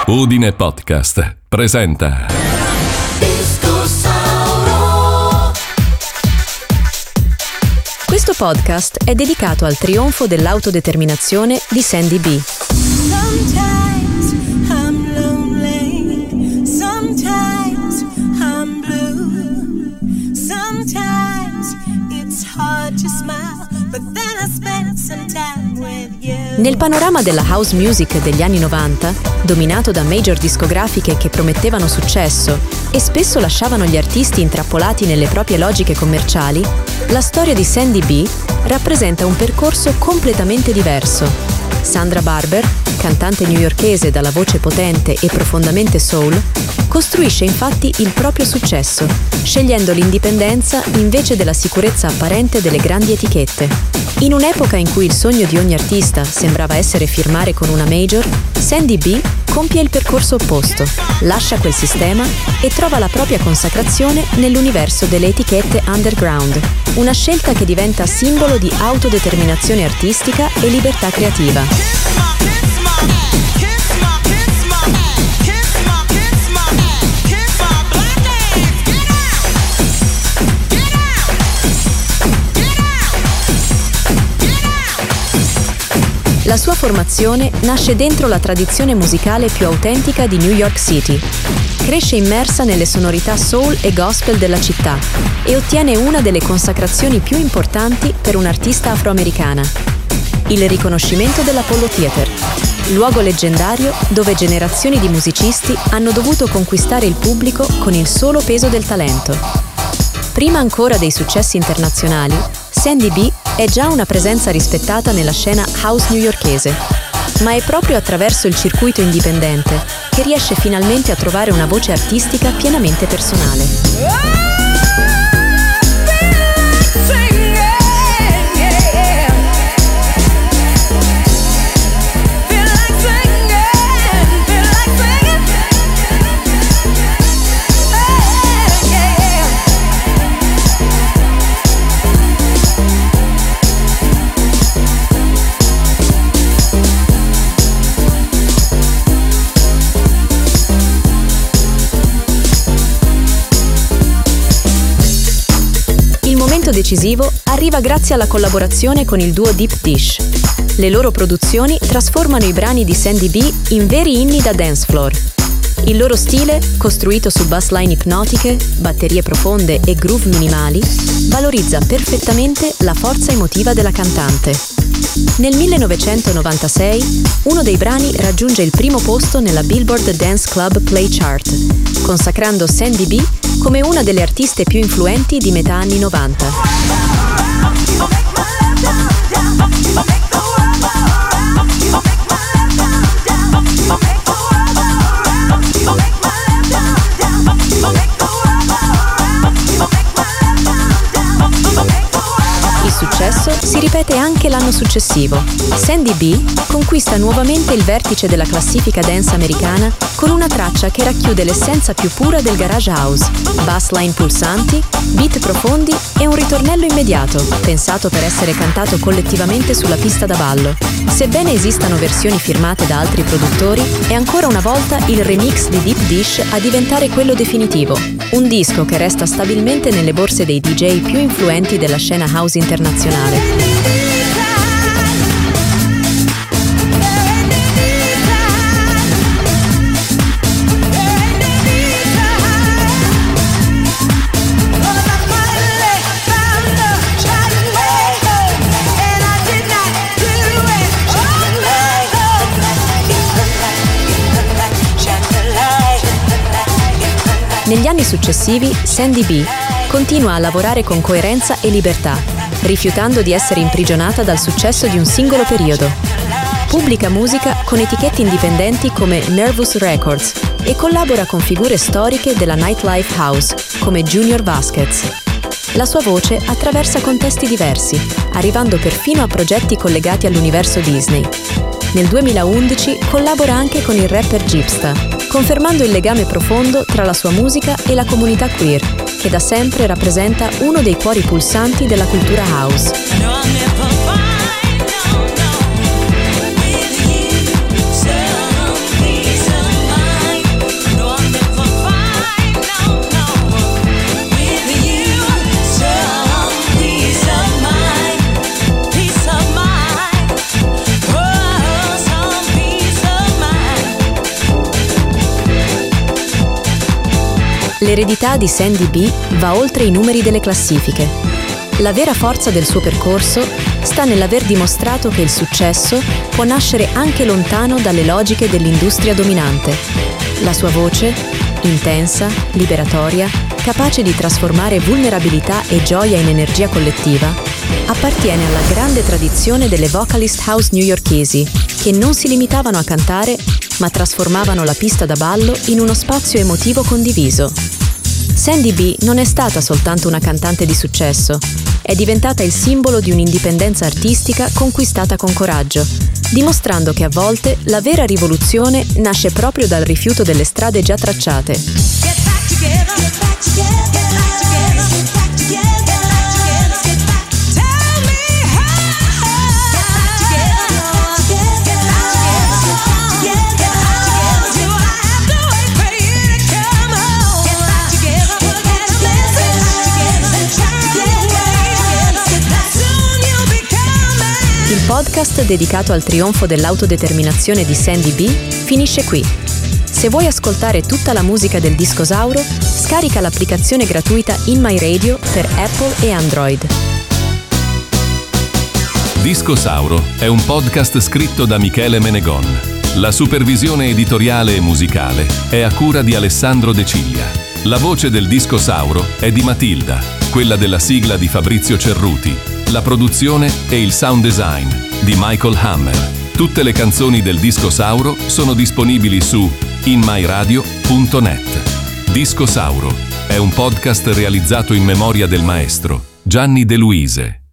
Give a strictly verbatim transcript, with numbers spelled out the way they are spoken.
Udine Podcast presenta Questo podcast è dedicato al trionfo dell'autodeterminazione di Sandy B. Sometimes I'm lonely, sometimes I'm blue, sometimes it's hard to smile, but then I spend some time with you. Nel panorama della house music degli anni novanta, dominato da major discografiche che promettevano successo e spesso lasciavano gli artisti intrappolati nelle proprie logiche commerciali, la storia di Sandy B rappresenta un percorso completamente diverso. Sandra Barber, cantante newyorkese dalla voce potente e profondamente soul, costruisce infatti il proprio successo, scegliendo l'indipendenza invece della sicurezza apparente delle grandi etichette. In un'epoca in cui il sogno di ogni artista sembrava essere firmare con una major, Sandy B compie il percorso opposto, lascia quel sistema e trova la propria consacrazione nell'universo delle etichette underground, una scelta che diventa simbolo di autodeterminazione artistica e libertà creativa. La sua formazione nasce dentro la tradizione musicale più autentica di New York City. Cresce immersa nelle sonorità soul e gospel della città e ottiene una delle consacrazioni più importanti per un'artista afroamericana: il riconoscimento dell'Apollo Theater, luogo leggendario dove generazioni di musicisti hanno dovuto conquistare il pubblico con il solo peso del talento. Prima ancora dei successi internazionali, Sandy B è già una presenza rispettata nella scena house newyorkese, ma è proprio attraverso il circuito indipendente che riesce finalmente a trovare una voce artistica pienamente personale. Decisivo arriva grazie alla collaborazione con il duo Deep Dish. Le loro produzioni trasformano i brani di Sandy B in veri inni da dance floor. Il loro stile, costruito su bassline ipnotiche, batterie profonde e groove minimali, valorizza perfettamente la forza emotiva della cantante. Nel millenovecentonovantasei, uno dei brani raggiunge il primo posto nella Billboard Dance Club Play Chart, consacrando Sandy B come una delle artiste più influenti di metà anni novanta. Il successo si ripete anche l'anno successivo. Sandy B conquista nuovamente il vertice della classifica dance americana con una traccia che racchiude l'essenza più pura del garage house: bassline pulsanti, beat profondi e un ritornello immediato, pensato per essere cantato collettivamente sulla pista da ballo. Sebbene esistano versioni firmate da altri produttori, è ancora una volta il remix di Deep Dish a diventare quello definitivo, un disco che resta stabilmente nelle borse dei D J più influenti della scena house internazionale. Negli anni successivi, Sandy B continua a lavorare con coerenza e libertà, rifiutando di essere imprigionata dal successo di un singolo periodo. Pubblica musica con etichette indipendenti come Nervous Records e collabora con figure storiche della nightlife house come Junior Vasquez. La sua voce attraversa contesti diversi, arrivando perfino a progetti collegati all'universo Disney. Nel duemilaundici collabora anche con il rapper Gipsta, confermando il legame profondo tra la sua musica e la comunità queer, che da sempre rappresenta uno dei cuori pulsanti della cultura house. L'eredità di Sandy B va oltre i numeri delle classifiche. La vera forza del suo percorso sta nell'aver dimostrato che il successo può nascere anche lontano dalle logiche dell'industria dominante. La sua voce, intensa, liberatoria, capace di trasformare vulnerabilità e gioia in energia collettiva, appartiene alla grande tradizione delle vocalist house newyorkesi, che non si limitavano a cantare, ma trasformavano la pista da ballo in uno spazio emotivo condiviso. Sandy B non è stata soltanto una cantante di successo, è diventata il simbolo di un'indipendenza artistica conquistata con coraggio, dimostrando che a volte la vera rivoluzione nasce proprio dal rifiuto delle strade già tracciate. Get back together, get back together, get back together, get back together, get back together, get back. Tell me how. Get back together, get back together, get back together, get back together. Do I have to wait for you to come home? Get back together, we'll get a blessing. Get back together, get back. Soon you'll be coming. Il podcast dedicato al trionfo dell'autodeterminazione di Sandy B finisce qui. Se vuoi ascoltare tutta la musica del Discosauro, scarica l'applicazione gratuita In My Radio per Apple e Android. Discosauro è un podcast scritto da Michele Menegon. La supervisione editoriale e musicale è a cura di Alessandro De Ciglia. La voce del Discosauro è di Matilda, quella della sigla di Fabrizio Cerruti. La produzione e il sound design di Michael Hammer. Tutte le canzoni del Discosauro sono disponibili su in my radio punto net. Discosauro è un podcast realizzato in memoria del maestro Gianni De Luise.